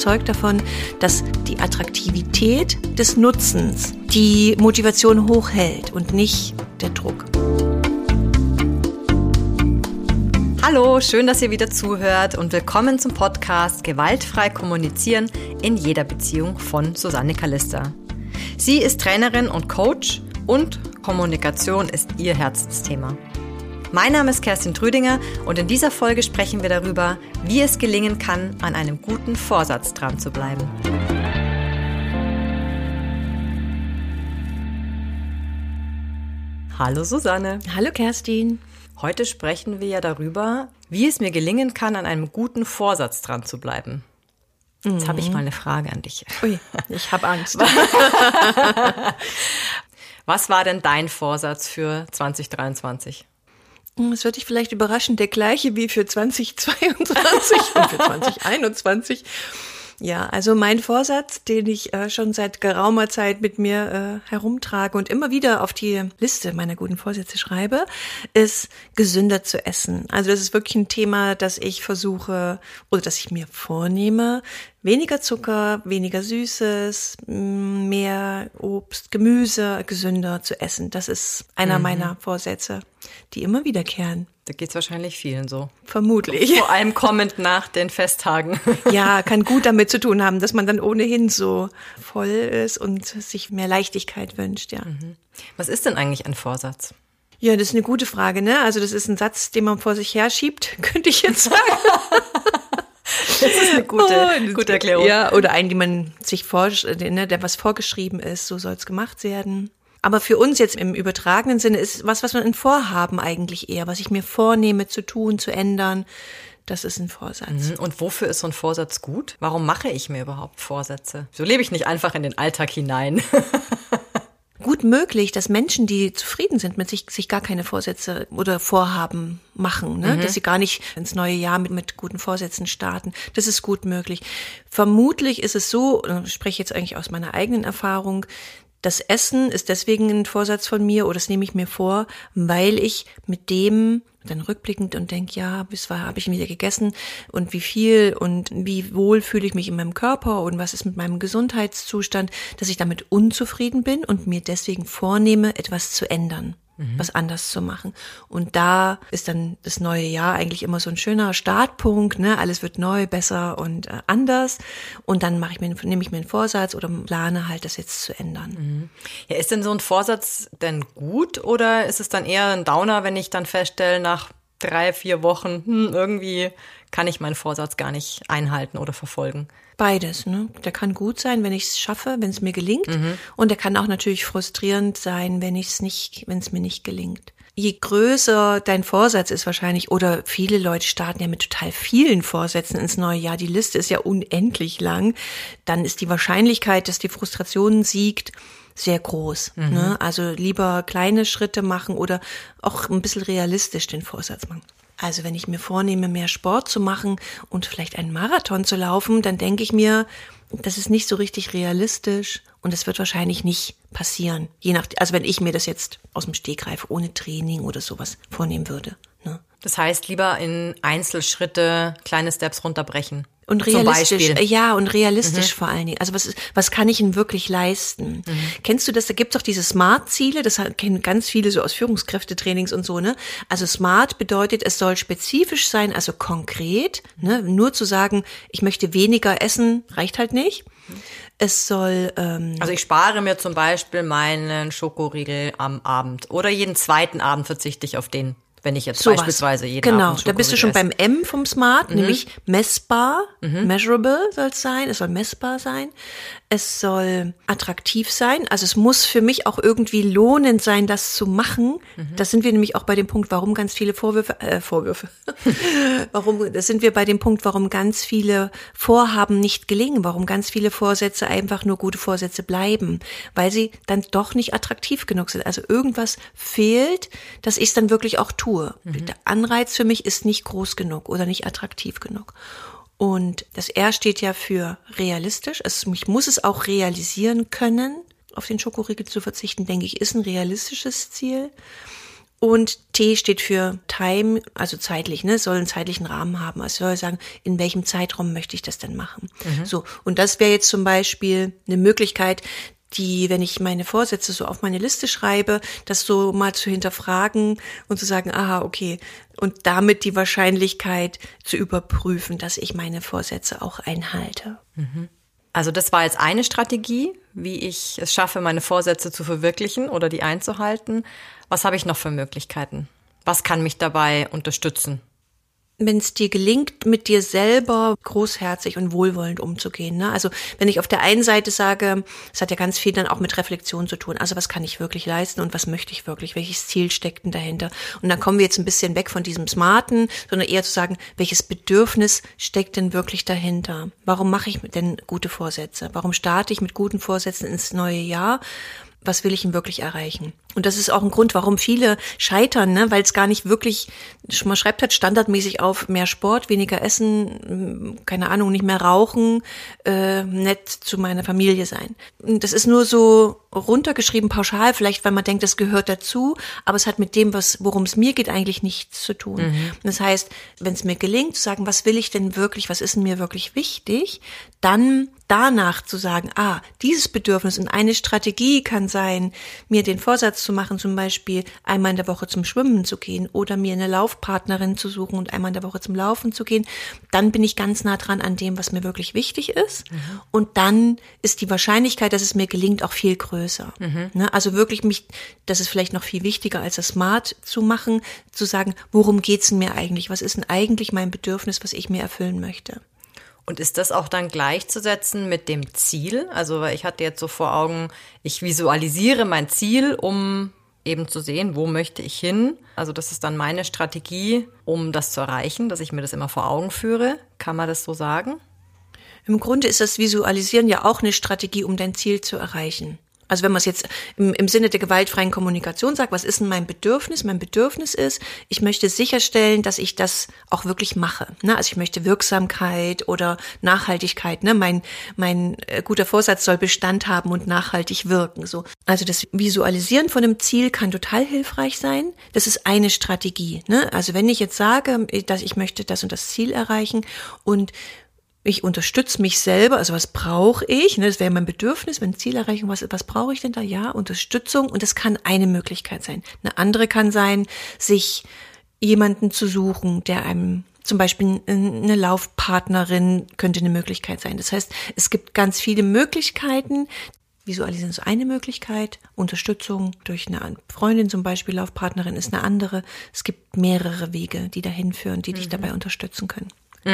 überzeugt davon, dass die Attraktivität des Nutzens die Motivation hochhält und nicht der Druck. Hallo, schön, dass ihr wieder zuhört und willkommen zum Podcast Gewaltfrei kommunizieren in jeder Beziehung von Susanne Kallister. Sie ist Trainerin und Coach und Kommunikation ist ihr Herzensthema. Mein Name ist Kerstin Trüdinger und in dieser Folge sprechen wir darüber, wie es gelingen kann, an einem guten Vorsatz dran zu bleiben. Hallo Susanne. Hallo Kerstin. Heute sprechen wir ja darüber, wie es mir gelingen kann, an einem guten Vorsatz dran zu bleiben. Jetzt habe ich mal eine Frage an dich. Ui, ich habe Angst. Was war denn dein Vorsatz für 2023? Es wird dich vielleicht überraschen, der gleiche wie für 2022 und für 2021. Ja, also mein Vorsatz, den ich schon seit geraumer Zeit mit mir herumtrage und immer wieder auf die Liste meiner guten Vorsätze schreibe, ist gesünder zu essen. Also das ist wirklich ein Thema, das ich versuche oder das ich mir vornehme, weniger Zucker, weniger Süßes, mehr Obst, Gemüse, gesünder zu essen. Das ist einer meiner Vorsätze, die immer wiederkehren. Da geht's wahrscheinlich vielen so. Vermutlich. Vor allem kommend nach den Festtagen. Ja, kann gut damit zu tun haben, dass man dann ohnehin so voll ist und sich mehr Leichtigkeit wünscht, ja. Was ist denn eigentlich ein Vorsatz? Ja, das ist eine gute Frage, ne? Also das ist ein Satz, den man vor sich herschiebt, könnte ich jetzt sagen. Das ist eine gute Erklärung. Ja, oder einen, die man sich der was vorgeschrieben ist, so soll es gemacht werden. Aber für uns jetzt im übertragenen Sinne ist was man ein Vorhaben eigentlich eher, was ich mir vornehme zu tun, zu ändern, das ist ein Vorsatz. Und wofür ist so ein Vorsatz gut? Warum mache ich mir überhaupt Vorsätze? So lebe ich nicht einfach in den Alltag hinein. Gut möglich, dass Menschen, die zufrieden sind mit sich gar keine Vorsätze oder Vorhaben machen, ne? Dass sie gar nicht ins neue Jahr mit guten Vorsätzen starten. Das ist gut möglich. Vermutlich ist es so, ich spreche jetzt eigentlich aus meiner eigenen Erfahrung, das Essen ist deswegen ein Vorsatz von mir oder das nehme ich mir vor, weil ich mit dem dann rückblickend und denke, ja, bis war habe ich wieder gegessen und wie viel und wie wohl fühle ich mich in meinem Körper und was ist mit meinem Gesundheitszustand, dass ich damit unzufrieden bin und mir deswegen vornehme, etwas zu ändern, was anders zu machen. Und da ist dann das neue Jahr eigentlich immer so ein schöner Startpunkt, ne? Alles wird neu, besser und anders. Und dann nehme ich mir einen Vorsatz oder plane halt, das jetzt zu ändern. Ja, ist denn so ein Vorsatz denn gut oder ist es dann eher ein Downer, wenn ich dann feststelle, nach 3-4 Wochen, irgendwie kann ich meinen Vorsatz gar nicht einhalten oder verfolgen? Beides, ne? Der kann gut sein, wenn ich es schaffe, wenn es mir gelingt. Und der kann auch natürlich frustrierend sein, wenn es mir nicht gelingt. Je größer dein Vorsatz ist wahrscheinlich, oder viele Leute starten ja mit total vielen Vorsätzen ins neue Jahr, die Liste ist ja unendlich lang, dann ist die Wahrscheinlichkeit, dass die Frustration siegt, sehr groß. Ne? Also lieber kleine Schritte machen oder auch ein bisschen realistisch den Vorsatz machen. Also wenn ich mir vornehme, mehr Sport zu machen und vielleicht einen Marathon zu laufen, dann denke ich mir, das ist nicht so richtig realistisch und das wird wahrscheinlich nicht passieren. Also wenn ich mir das jetzt aus dem Stegreif ohne Training oder sowas vornehmen würde. Ne? Das heißt, lieber in Einzelschritte kleine Steps runterbrechen. Und realistisch, ja, und realistisch vor allen Dingen. Also was kann ich denn wirklich leisten? Kennst du das? Da gibt's doch diese Smart-Ziele, das kennen ganz viele so aus Führungskräftetrainings und so, ne? Also Smart bedeutet, es soll spezifisch sein, also konkret, ne? Nur zu sagen, ich möchte weniger essen, reicht halt nicht. Es soll, also ich spare mir zum Beispiel meinen Schokoriegel am Abend oder jeden zweiten Abend verzichte ich auf den. Wenn ich jetzt beispielsweise jeden Abend Genau, da bist du schon beim M vom Smart, nämlich messbar, measurable soll es sein, es soll messbar sein, es soll attraktiv sein, also es muss für mich auch irgendwie lohnend sein, das zu machen. Da sind wir nämlich auch bei dem Punkt, warum ganz viele warum ganz viele Vorhaben nicht gelingen, warum ganz viele Vorsätze einfach nur gute Vorsätze bleiben, weil sie dann doch nicht attraktiv genug sind. Also irgendwas fehlt, dass ich es dann wirklich auch tue. Der Anreiz für mich ist nicht groß genug oder nicht attraktiv genug. Und das R steht ja für realistisch. Ich muss es auch realisieren können. Auf den Schokoriegel zu verzichten, denke ich, ist ein realistisches Ziel. Und T steht für Time, also zeitlich, ne, soll einen zeitlichen Rahmen haben. Also soll sagen, in welchem Zeitraum möchte ich das denn machen? So. Und das wäre jetzt zum Beispiel eine Möglichkeit, die, wenn ich meine Vorsätze so auf meine Liste schreibe, das so mal zu hinterfragen und zu sagen, aha, okay. Und damit die Wahrscheinlichkeit zu überprüfen, dass ich meine Vorsätze auch einhalte. Also das war jetzt eine Strategie, wie ich es schaffe, meine Vorsätze zu verwirklichen oder die einzuhalten. Was habe ich noch für Möglichkeiten? Was kann mich dabei unterstützen? Wenn es dir gelingt, mit dir selber großherzig und wohlwollend umzugehen, ne? Also wenn ich auf der einen Seite sage, es hat ja ganz viel dann auch mit Reflexion zu tun. Also was kann ich wirklich leisten und was möchte ich wirklich? Welches Ziel steckt denn dahinter? Und dann kommen wir jetzt ein bisschen weg von diesem Smarten, sondern eher zu sagen, welches Bedürfnis steckt denn wirklich dahinter? Warum mache ich denn gute Vorsätze? Warum starte ich mit guten Vorsätzen ins neue Jahr? Was will ich denn wirklich erreichen? Und das ist auch ein Grund, warum viele scheitern, ne? Weil es gar nicht wirklich, man schreibt halt standardmäßig auf, mehr Sport, weniger Essen, keine Ahnung, nicht mehr rauchen, nett zu meiner Familie sein. Und das ist nur so runtergeschrieben, pauschal, vielleicht weil man denkt, das gehört dazu, aber es hat mit dem, worum es mir geht, eigentlich nichts zu tun. Und das heißt, wenn es mir gelingt, zu sagen, was will ich denn wirklich, was ist denn mir wirklich wichtig, dann danach zu sagen, dieses Bedürfnis und eine Strategie kann sein, mir den Vorsatz zu machen, zum Beispiel einmal in der Woche zum Schwimmen zu gehen oder mir eine Laufpartnerin zu suchen und einmal in der Woche zum Laufen zu gehen, dann bin ich ganz nah dran an dem, was mir wirklich wichtig ist. Und dann ist die Wahrscheinlichkeit, dass es mir gelingt, auch viel größer. Ne? Also wirklich das ist vielleicht noch viel wichtiger, als das Smart zu machen, zu sagen, worum geht's denn mir eigentlich? Was ist denn eigentlich mein Bedürfnis, was ich mir erfüllen möchte? Und ist das auch dann gleichzusetzen mit dem Ziel? Also ich hatte jetzt so vor Augen, ich visualisiere mein Ziel, um eben zu sehen, wo möchte ich hin. Also das ist dann meine Strategie, um das zu erreichen, dass ich mir das immer vor Augen führe. Kann man das so sagen? Im Grunde ist das Visualisieren ja auch eine Strategie, um dein Ziel zu erreichen. Also wenn man es jetzt im Sinne der gewaltfreien Kommunikation sagt, was ist denn mein Bedürfnis? Mein Bedürfnis ist, ich möchte sicherstellen, dass ich das auch wirklich mache. Ne? Also ich möchte Wirksamkeit oder Nachhaltigkeit. Ne? Mein guter Vorsatz soll Bestand haben und nachhaltig wirken. So. Also das Visualisieren von einem Ziel kann total hilfreich sein. Das ist eine Strategie. Ne? Also wenn ich jetzt sage, dass ich möchte das und das Ziel erreichen und ich unterstütze mich selber, also was brauche ich? Das wäre mein Bedürfnis, wenn Zielerreichung, was brauche ich denn da? Ja, Unterstützung, und das kann eine Möglichkeit sein. Eine andere kann sein, sich jemanden zu suchen, der einem, zum Beispiel eine Laufpartnerin könnte eine Möglichkeit sein. Das heißt, es gibt ganz viele Möglichkeiten. Visualisieren ist eine Möglichkeit, Unterstützung durch eine Freundin zum Beispiel, Laufpartnerin ist eine andere. Es gibt mehrere Wege, die dahin führen, die dich dabei unterstützen können.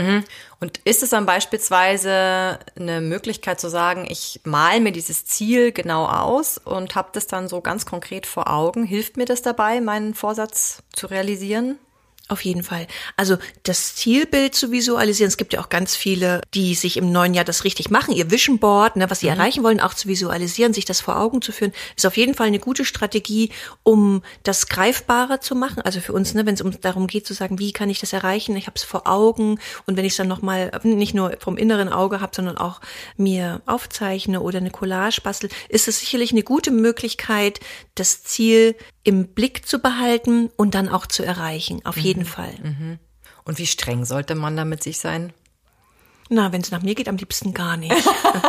Und ist es dann beispielsweise eine Möglichkeit zu sagen, ich male mir dieses Ziel genau aus und habe das dann so ganz konkret vor Augen? Hilft mir das dabei, meinen Vorsatz zu realisieren? Auf jeden Fall. Also das Zielbild zu visualisieren. Es gibt ja auch ganz viele, die sich im neuen Jahr das richtig machen, ihr Vision Board, ne, was sie erreichen wollen, auch zu visualisieren, sich das vor Augen zu führen, ist auf jeden Fall eine gute Strategie, um das greifbarer zu machen. Also für uns, ne, wenn es darum geht zu sagen, wie kann ich das erreichen? Ich habe es vor Augen, und wenn ich es dann nochmal nicht nur vom inneren Auge habe, sondern auch mir aufzeichne oder eine Collage bastel, ist es sicherlich eine gute Möglichkeit, das Ziel im Blick zu behalten und dann auch zu erreichen. Auf jeden Fall. Und wie streng sollte man da mit sich sein? Na, wenn es nach mir geht, am liebsten gar nicht.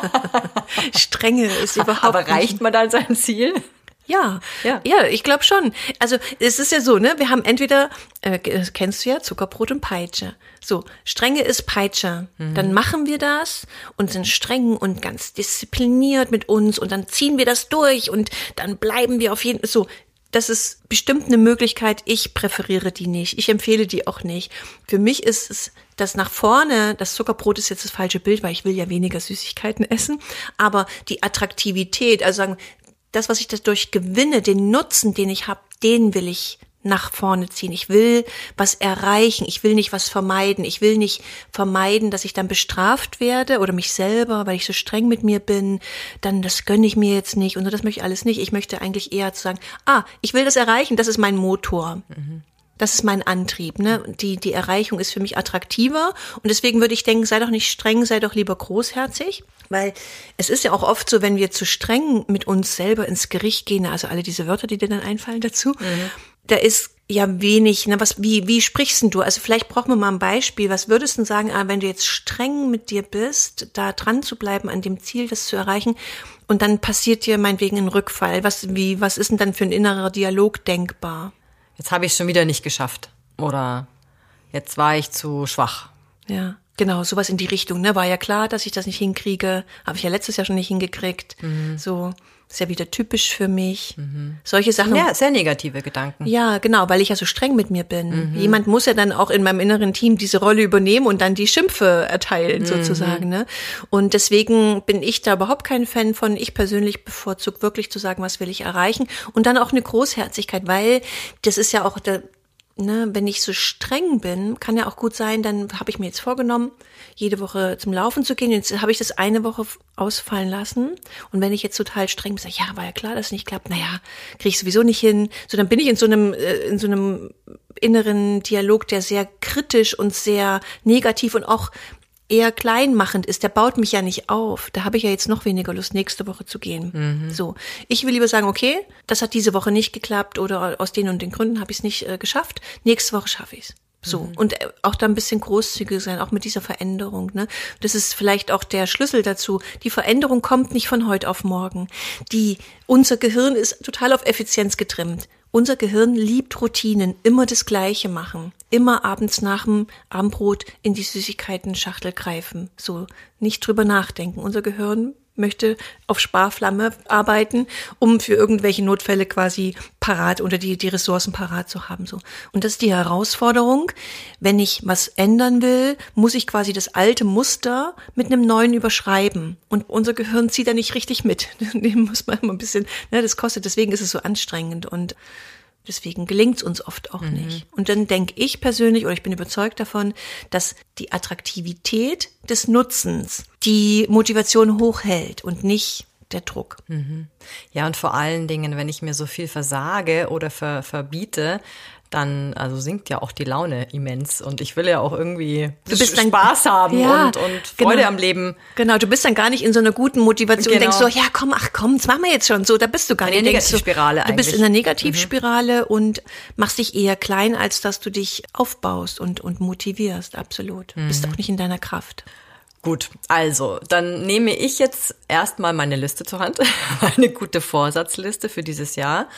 Strenge ist überhaupt Aber reicht man dann sein Ziel? Ja, ich glaube schon. Also es ist ja so, ne? Wir haben entweder, kennst du ja, Zuckerbrot und Peitsche. So, Strenge ist Peitsche. Dann machen wir das und sind streng und ganz diszipliniert mit uns und dann ziehen wir das durch und dann bleiben wir auf jeden Fall so. Das ist bestimmt eine Möglichkeit, ich präferiere die nicht, ich empfehle die auch nicht. Für mich ist es das nach vorne, das Zuckerbrot ist jetzt das falsche Bild, weil ich will ja weniger Süßigkeiten essen, aber die Attraktivität, also sagen, das, was ich dadurch gewinne, den Nutzen, den ich habe, den will ich nach vorne ziehen. Ich will was erreichen. Ich will nicht was vermeiden. Ich will nicht vermeiden, dass ich dann bestraft werde oder mich selber, weil ich so streng mit mir bin. Dann das gönne ich mir jetzt nicht und so, das möchte ich alles nicht. Ich möchte eigentlich eher zu sagen, ich will das erreichen. Das ist mein Motor. Das ist mein Antrieb. Ne? Die Erreichung ist für mich attraktiver und deswegen würde ich denken, sei doch nicht streng, sei doch lieber großherzig. Weil es ist ja auch oft so, wenn wir zu streng mit uns selber ins Gericht gehen, also alle diese Wörter, die dir dann einfallen dazu, da ist ja wenig, ne, wie sprichst denn du? Also vielleicht brauchen wir mal ein Beispiel. Was würdest du denn sagen, wenn du jetzt streng mit dir bist, da dran zu bleiben, an dem Ziel, das zu erreichen, und dann passiert dir meinetwegen ein Rückfall. Was ist denn dann für ein innerer Dialog denkbar? Jetzt habe ich es schon wieder nicht geschafft. Oder jetzt war ich zu schwach. Ja, genau, sowas in die Richtung, ne? War ja klar, dass ich das nicht hinkriege. Habe ich ja letztes Jahr schon nicht hingekriegt. So, ist ja wieder typisch für mich. Solche Sachen. Ja, sehr negative Gedanken. Ja, genau, weil ich ja so streng mit mir bin. Jemand muss ja dann auch in meinem inneren Team diese Rolle übernehmen und dann die Schimpfe erteilen, sozusagen, ne? Und deswegen bin ich da überhaupt kein Fan von. Ich persönlich bevorzuge wirklich zu sagen, was will ich erreichen? Und dann auch eine Großherzigkeit, weil das ist ja auch wenn ich so streng bin, kann ja auch gut sein, dann habe ich mir jetzt vorgenommen, jede Woche zum Laufen zu gehen. Jetzt habe ich das eine Woche ausfallen lassen. Und wenn ich jetzt total streng bin, sage ich, ja, war ja klar, dass es nicht klappt. Naja, kriege ich sowieso nicht hin. So, dann bin ich in so einem inneren Dialog, der sehr kritisch und sehr negativ und auch eher kleinmachend ist, der baut mich ja nicht auf. Da habe ich ja jetzt noch weniger Lust, nächste Woche zu gehen. So, ich will lieber sagen, okay, das hat diese Woche nicht geklappt oder aus den und den Gründen habe ich es nicht geschafft. Nächste Woche schaffe ich es. So, und auch da ein bisschen großzügig sein, auch mit dieser Veränderung, ne? Das ist vielleicht auch der Schlüssel dazu. Die Veränderung kommt nicht von heute auf morgen. Unser Gehirn ist total auf Effizienz getrimmt. Unser Gehirn liebt Routinen, immer das Gleiche machen. Immer abends nach dem Abendbrot in die Süßigkeiten-Schachtel greifen. So, nicht drüber nachdenken. Unser Gehirn möchte auf Sparflamme arbeiten, um für irgendwelche Notfälle quasi parat oder die Ressourcen parat zu haben. So. Und das ist die Herausforderung. Wenn ich was ändern will, muss ich quasi das alte Muster mit einem neuen überschreiben. Und unser Gehirn zieht da nicht richtig mit. Dem muss man immer ein bisschen, das kostet, deswegen ist es so anstrengend und deswegen gelingt es uns oft auch nicht. Und dann denke ich persönlich, oder ich bin überzeugt davon, dass die Attraktivität des Nutzens die Motivation hochhält und nicht der Druck. Ja, und vor allen Dingen, wenn ich mir so viel versage oder verbiete, dann sinkt ja auch die Laune immens. Und ich will ja auch irgendwie Spaß haben und Freude am Leben. Genau, du bist dann gar nicht in so einer guten Motivation und denkst so, ja komm, das machen wir jetzt schon. So, da bist du gar nicht. In der Negativspirale eigentlich. Du bist in der Negativspirale und machst dich eher klein, als dass du dich aufbaust und motivierst, absolut. Bist auch nicht in deiner Kraft. Gut, also, dann nehme ich jetzt erstmal meine Liste zur Hand, eine gute Vorsatzliste für dieses Jahr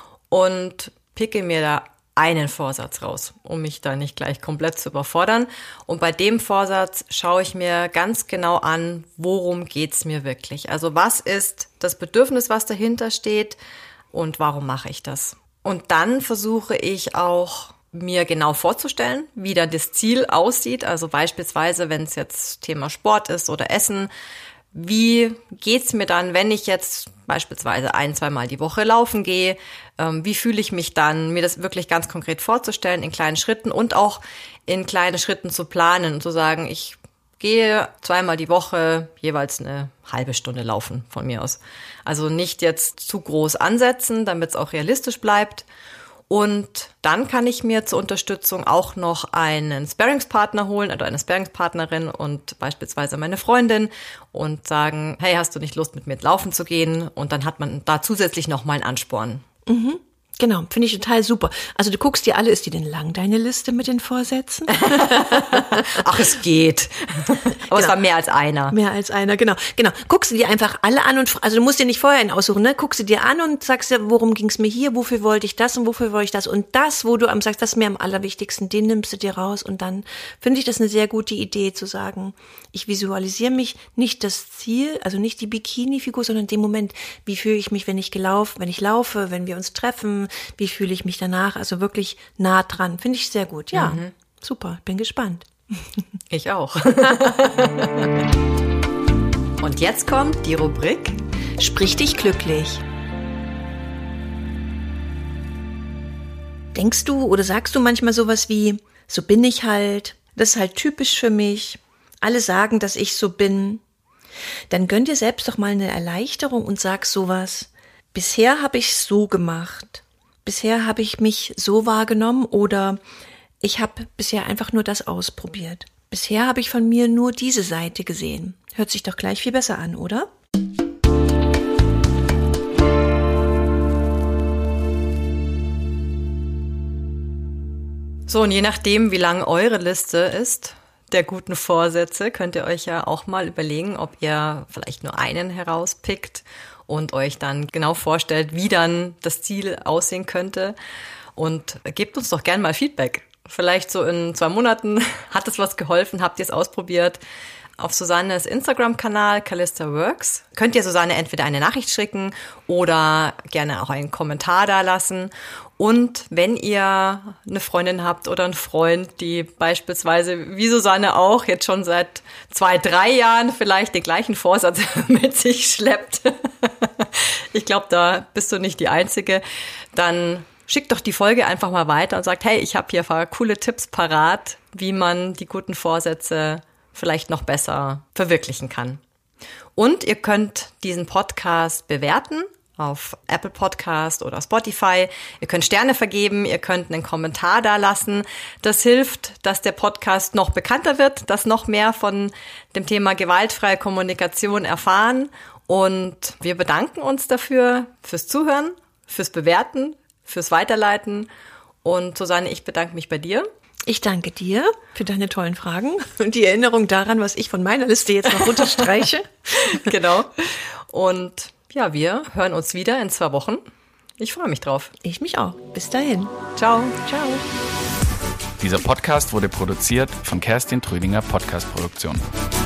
und picke mir da einen Vorsatz raus, um mich da nicht gleich komplett zu überfordern. Und bei dem Vorsatz schaue ich mir ganz genau an, worum geht's mir wirklich? Also was ist das Bedürfnis, was dahinter steht und warum mache ich das? Und dann versuche ich auch, mir genau vorzustellen, wie da das Ziel aussieht. Also beispielsweise, wenn es jetzt Thema Sport ist oder Essen, wie geht's mir dann, wenn ich jetzt beispielsweise 1-2 Mal die Woche laufen gehe? Wie fühle ich mich dann? Mir das wirklich ganz konkret vorzustellen in kleinen Schritten und auch in kleine Schritten zu planen und zu sagen, ich gehe 2-mal die Woche jeweils eine halbe Stunde laufen von mir aus. Also nicht jetzt zu groß ansetzen, damit es auch realistisch bleibt. Und dann kann ich mir zur Unterstützung auch noch einen Sparringspartner holen oder eine Sparringspartnerin und beispielsweise meine Freundin und sagen, hey, hast du nicht Lust, mit mir laufen zu gehen? Und dann hat man da zusätzlich noch mal einen Ansporn. Genau, finde ich total super. Also du guckst dir alle, ist die denn lang, deine Liste mit den Vorsätzen? Ach, es geht. Aber es war mehr als einer. Mehr als einer, genau. Guckst du dir einfach alle an und, also du musst dir nicht vorher einen aussuchen, ne? Guckst du dir an und sagst dir, worum ging's mir hier, wofür wollte ich das und wofür wollte ich das? Und das, wo du sagst, das ist mir am allerwichtigsten, den nimmst du dir raus und dann finde ich das eine sehr gute Idee zu sagen, ich visualisiere mich nicht das Ziel, also nicht die Bikini-Figur, sondern den Moment, wie fühle ich mich, wenn ich laufe, wenn wir uns treffen, wie fühle ich mich danach, also wirklich nah dran. Finde ich sehr gut, ja. Super, bin gespannt. Ich auch. Und jetzt kommt die Rubrik Sprich dich glücklich. Denkst du oder sagst du manchmal sowas wie, so bin ich halt, das ist halt typisch für mich, alle sagen, dass ich so bin. Dann gönn dir selbst doch mal eine Erleichterung und sag sowas, bisher habe ich es so gemacht. Bisher habe ich mich so wahrgenommen oder ich habe bisher einfach nur das ausprobiert. Bisher habe ich von mir nur diese Seite gesehen. Hört sich doch gleich viel besser an, oder? So, und je nachdem, wie lang eure Liste ist der guten Vorsätze, könnt ihr euch ja auch mal überlegen, ob ihr vielleicht nur einen herauspickt und euch dann genau vorstellt, wie dann das Ziel aussehen könnte. Und gebt uns doch gern mal Feedback. Vielleicht so in 2 Monaten, hat es was geholfen, habt ihr es ausprobiert? Auf Susannes Instagram-Kanal Calista Works könnt ihr Susanne entweder eine Nachricht schicken oder gerne auch einen Kommentar da lassen. Und wenn ihr eine Freundin habt oder einen Freund, die beispielsweise wie Susanne auch jetzt schon seit 2-3 Jahren vielleicht den gleichen Vorsatz mit sich schleppt, ich glaube, da bist du nicht die Einzige, dann schickt doch die Folge einfach mal weiter und sagt, hey, ich habe hier ein paar coole Tipps parat, wie man die guten Vorsätze vielleicht noch besser verwirklichen kann. Und ihr könnt diesen Podcast bewerten auf Apple Podcast oder Spotify. Ihr könnt Sterne vergeben, ihr könnt einen Kommentar da lassen. Das hilft, dass der Podcast noch bekannter wird, dass noch mehr von dem Thema gewaltfreie Kommunikation erfahren. Und wir bedanken uns dafür, fürs Zuhören, fürs Bewerten, fürs Weiterleiten. Und Susanne, ich bedanke mich bei dir. Ich danke dir für deine tollen Fragen und die Erinnerung daran, was ich von meiner Liste jetzt noch unterstreiche. Genau. Und ja, wir hören uns wieder in 2 Wochen. Ich freue mich drauf. Ich mich auch. Bis dahin. Ciao. Ciao. Dieser Podcast wurde produziert von Kerstin Trüdinger Podcast Produktion.